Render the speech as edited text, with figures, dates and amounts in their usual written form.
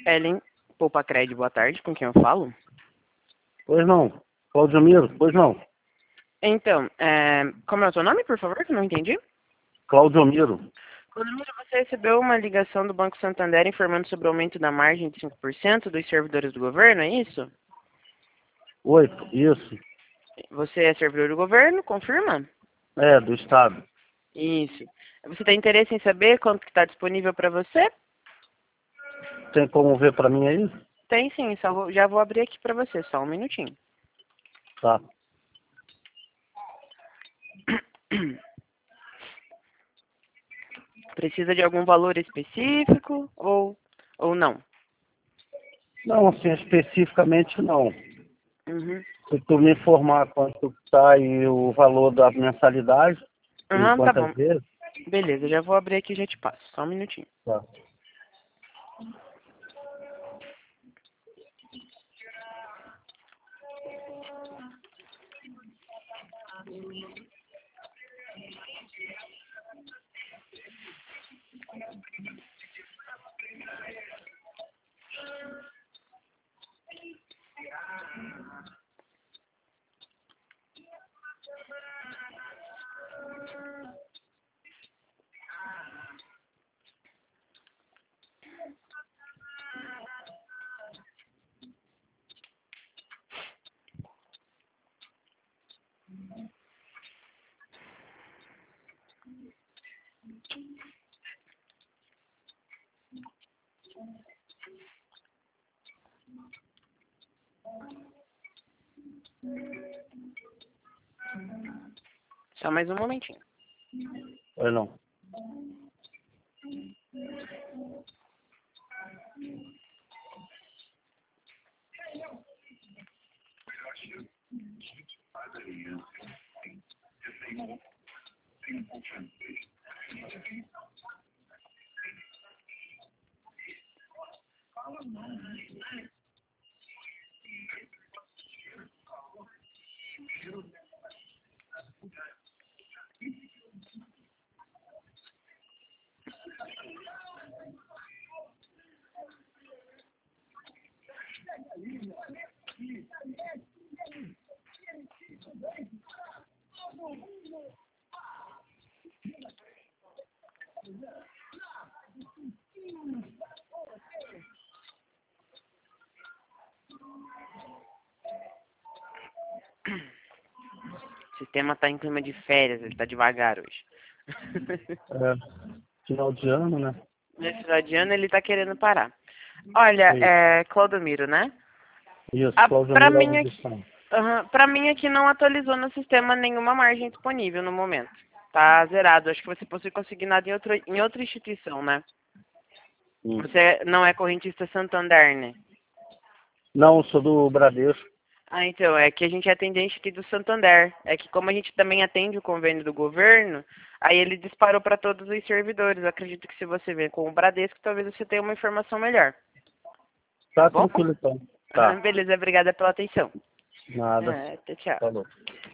Ellen, Poupa Cred, boa tarde, com quem eu falo? Pois não. Cláudio Miro, pois não. Então, como é o seu nome, por favor, que eu não entendi? Cláudio Miro. Clodomiro, você recebeu uma ligação do Banco Santander informando sobre o aumento da margem de 5% dos servidores do governo, é isso? Oi, isso. Você é servidor do governo, confirma? É, do Estado. Isso. Você tem interesse em saber quanto que está disponível para você? Tem como ver pra mim aí? Tem sim, já vou abrir aqui para você, só um minutinho. Tá. Precisa de algum valor específico ou não? Não, assim, especificamente não. Uhum. Se tu me informar quanto tá e o valor da mensalidade e Aham, tá quantas bom. vezes, Beleza, já vou abrir aqui e já te passo. Só um minutinho. tá. Só mais um momentinho. Pois não. O sistema tá em clima de férias, ele tá devagar hoje. É, final de ano, né? Nesse final de ano ele tá querendo parar. Olha, Isso, Clodomiro, né? isso. Cláudio Pra Miro mim Alves do aqui, Santos. pra mim aqui não atualizou no sistema nenhuma margem disponível no momento. Tá zerado. Acho que você possui conseguir nada em outra instituição, né? Hum. Você não é correntista Santander, né? Não, eu sou do Bradesco. Ah, então, é que a gente é atendente aqui do Santander. É que como a gente também atende o convênio do governo, aí ele disparou para todos os servidores. Eu acredito que se você vem com o Bradesco, talvez você tenha uma informação melhor. Tá Tá bom? tranquilo então. Tá. Beleza, obrigada pela atenção. Nada. Tchau, tchau. Falou.